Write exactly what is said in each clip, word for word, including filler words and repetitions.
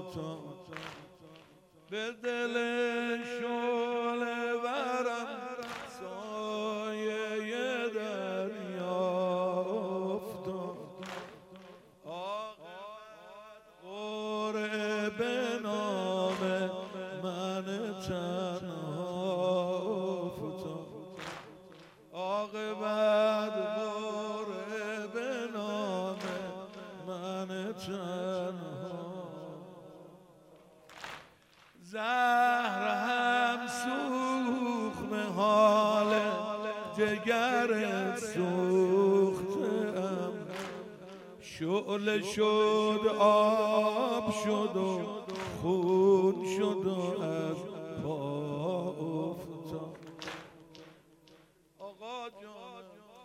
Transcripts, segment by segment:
به دل شعله ورم سایه دریا افتاد. قرعه به نام من تنها افتاد. عاقبت قرعه به نام من تنها. زهر هم سوخت حال جگر سوختم، شعله شد آب شد و خون شد و از پا افتاد. آقا جان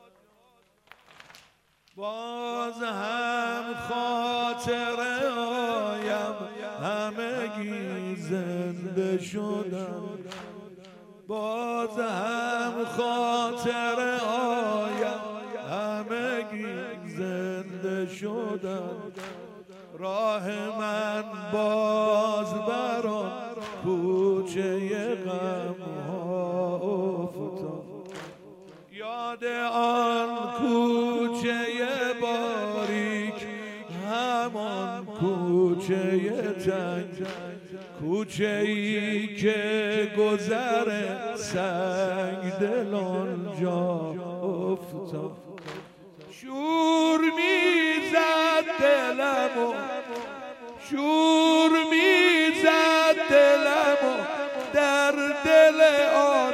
باز هم خاطره آیم، همگی زنده شدم. باز هم خاطره آیم، همگی زنده شدم. راه من باز بر آن کوچه غم ها افتاد. یاد آن کوچه باریک، همان کوچه تنگ، کوچه ای که گذر سنگ دل آنجا افتاد. شور میزد دلم و شور میزد دلم و در دل آن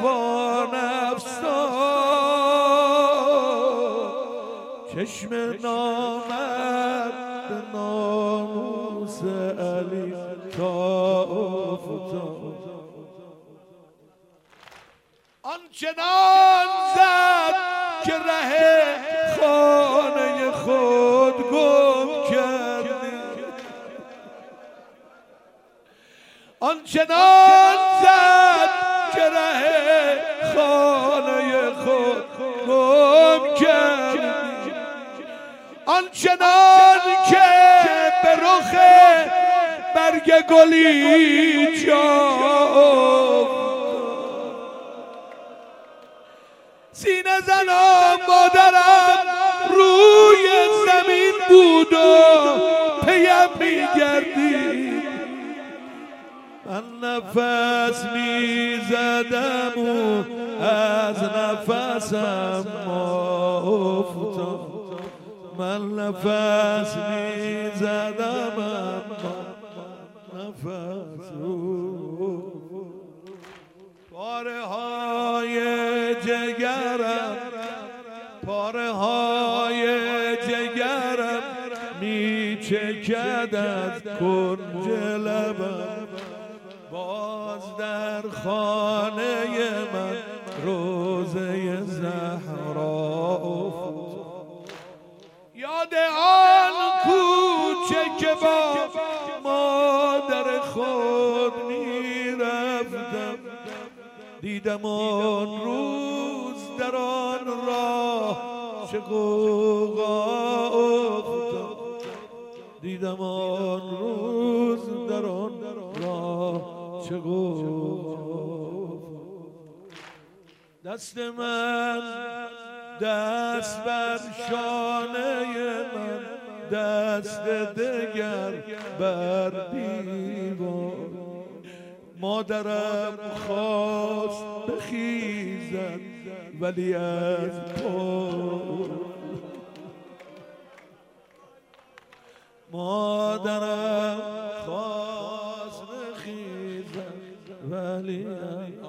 وانفسان. چشم نامرد به ناموس علی تا افتاد. آنچنان زد که ره خانه خود گم کردی. آنچنان زد که ره خانه خود گم کردی. آنچنان که به رخ برگ گلی جا سینه زنم مادرم روی زمین بود و پیم میگردی. من نفس میزدم و از نفسم ما افتاد. من نفس میزدم اما نفس رو. پاره های جگرم پاره های جگرم میچکد از کنج لبم. باز در خانه من روزه زهرا افتاد. یاد آن کوچه که با مادر خود میرفتم. دیدم آن روز در آن راه چه غوغا افتاد. دیدم آن روز در آن راه چه غوغا. دست من دست بر شانه من، دست دگر بر دیوار. مادرم خواست بخیزد ولی از پا. مادرم خواست بخیزد ولی از